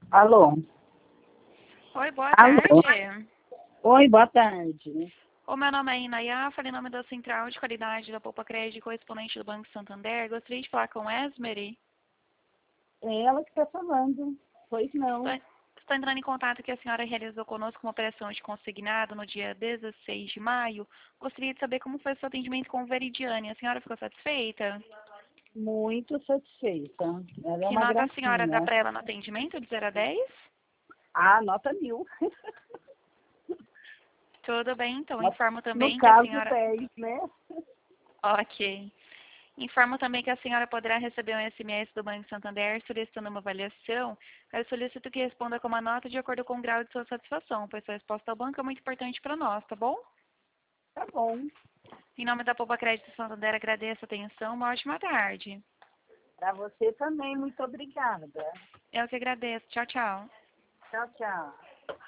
Alô? Oi, boa Alô? tarde. Oi, boa tarde. O meu nome é Inaya, falei em nome da Central de Qualidade da Poupa Crédito, correspondente do Banco Santander. Gostaria de falar com Esmery. É ela que está falando. Pois não. Estou entrando em contato que a senhora realizou conosco uma operação de consignado no dia 16 de maio. Gostaria de saber como foi o seu atendimento com o Veridiane. A senhora ficou satisfeita? Muito satisfeita. Ela é Que uma nota a senhora dá gracinha. para ela no atendimento, de 0 a 10? Ah, nota 1000. Tudo bem, então. Mas, Informo no também que a caso, senhora... 10, né? Ok. Informo também que a senhora poderá receber um SMS do Banco Santander solicitando uma avaliação. Eu solicito que responda com uma nota de acordo com o grau de sua satisfação, pois sua resposta ao banco é muito importante para nós, tá bom? Tá bom. Em nome da Poupa Crédito Santander, agradeço a atenção. Uma ótima tarde. Para você também, muito obrigada. Eu que agradeço. Tchau, tchau. Tchau, tchau.